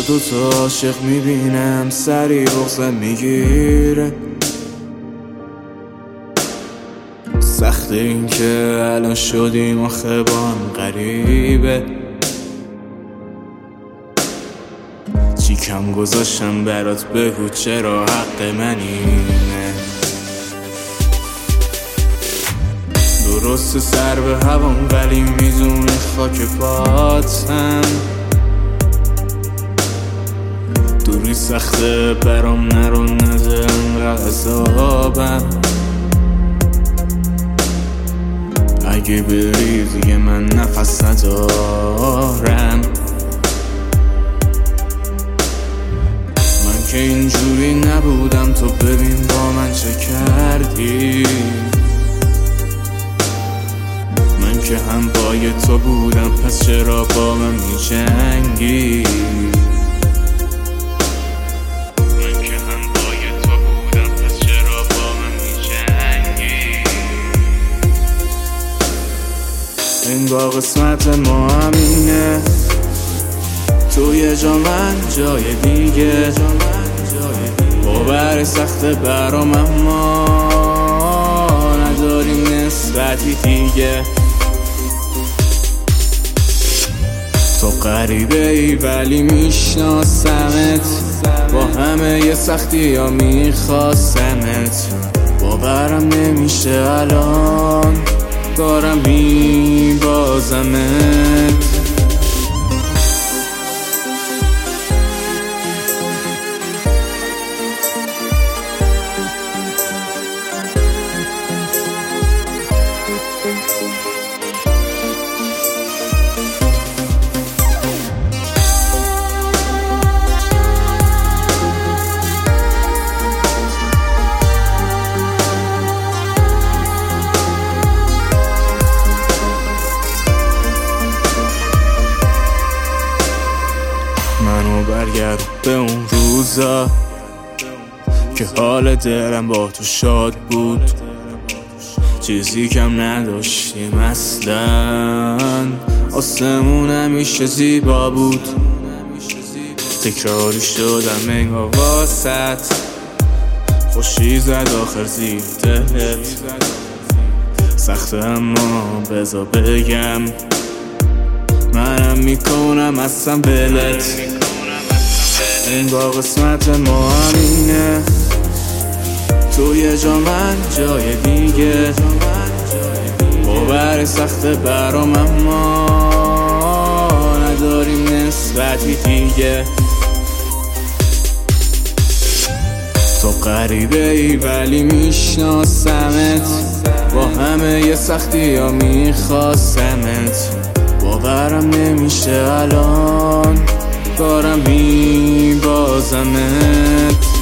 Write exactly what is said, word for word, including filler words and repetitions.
دوتا عاشق میبینم سری بغضم میگیره. سخته این که الان شدیم آخه با هم غریبه. چی کم گذاشتم برات بگو چرا حق من اینه. درست سر به هوام ولی میزونه خاک پاتم. دوری سخته برام نرو نده انقدر عذابم. اگه بری دیگه من نفس ندارم. من که اینجوری نبودم تو ببین با من چه کردی. من که هم بای تو بودم پس چرا با من می جنگی. من که هم بای تو بودم پس چرا با من می جنگی. انگار قسمت ما همینه. تو یه جا من جای دیگه. باور سخته برام اما نداریم نسبتی دیگه. تو غریبه ای ولی میشناسمت. با همه یه سختی یا میخواستمت. باورم نمیشه الان دارم میبازمت. منو برگرد به اون روزا که حال دلم با تو شاد بود. چیزی کم نداشتیم اصلا. آسمون همیشه زیبا بود. تکراری شدم انگار واسط. خوشی زد آخر زیر دلت. سخته اما بذار بگم منم میکنم اصلا بلت. انگار قسمت ما همینه. تو یه جا من جای دیگه. باور سخته برام اما نداریم نسبتی دیگه. تو غریبه ای ولی میشناسمت. با همه یه سختی یا میخواستمت. باورم نمیشه الان دارم میبازمت.